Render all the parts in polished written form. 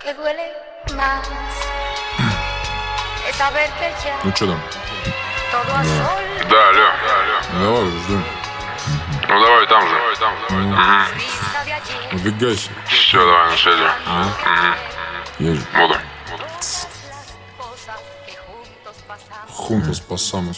que duele más es saber que ya Ну чё там? todo a sol. Да, алло. Давай уже ждем. Ну давай там же. Brisa de ayer, Выдвигайся. Все, давай на связи. Я же Буду. cosas que juntos pasamos. Juntos pasamos.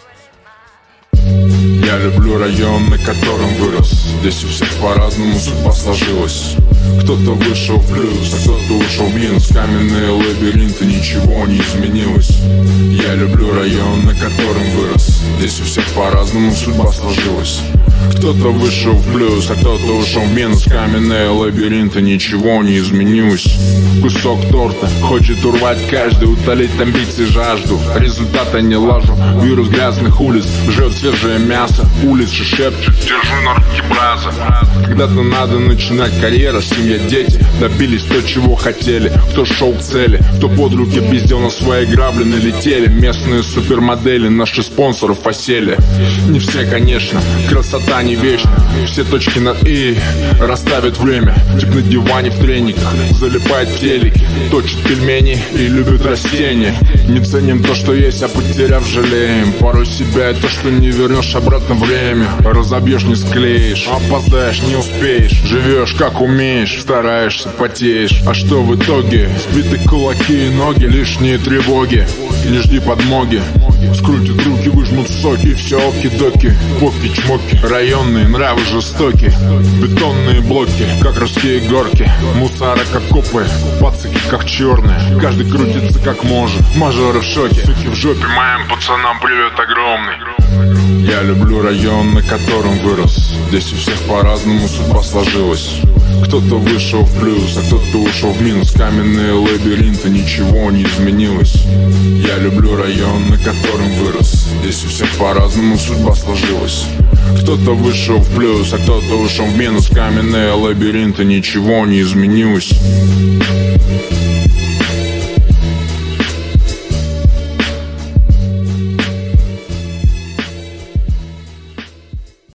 Я люблю район, на котором вырос. Здесь у всех по-разному судьба сложилась. Кто-то вышел в плюс, а кто-то ушел в минус. Каменные лабиринты, ничего не изменилось. Я люблю район, на котором вырос. Здесь у всех по-разному судьба сложилась. Кто-то вышел в плюс, а кто-то ушел в минус. Каменные лабиринты, ничего не изменилось. Кусок торта хочет урвать каждый, утолить амбиции, жажду. Результата не лажу. Вирус грязных улиц жрет свежее мясо. Улицы шепчут: Держи на руки браза. когда-то надо начинать карьера. Семья, дети добились то, чего хотели. Кто шел к цели, кто под руки пиздел на свои грабли налетели. Местные супермодели, наши спонсоры осели. Не все, конечно, красота не вечна. Все точки над «и» расставит время. Тип на диване в трениках залипает в телеке, точит пельмени и любит растения. Не ценим то, что есть, а потеряв жалеем. Порой себя и то, что не вернешь обратно время. Разобьешь, не склеишь, опоздаешь, не успеешь. Живешь как умеешь, стараешься, потеешь. А что в итоге? Сбиты кулаки и ноги, лишние тревоги. Не жди подмоги. Скрутят руки, выжмут соки, и все оки-доки. Поки-чмоки, районные нравы жестоки. Бетонные блоки, как русские горки. Мусора, как копы, пацаки, как черные. Каждый крутится как может, мажоры в шоке. Суки в жопе, Моим пацанам привет огромный. я люблю район, на котором вырос. Здесь у всех по-разному судьба сложилась. Кто-то вышел в плюс, а кто-то ушел в минус. Каменные лабиринты, ничего не изменилось. Я люблю район, на котором вырос. Здесь у всех по-разному судьба сложилась. Кто-то вышел в плюс, а кто-то ушел в минус. Каменные лабиринты, ничего не изменилось.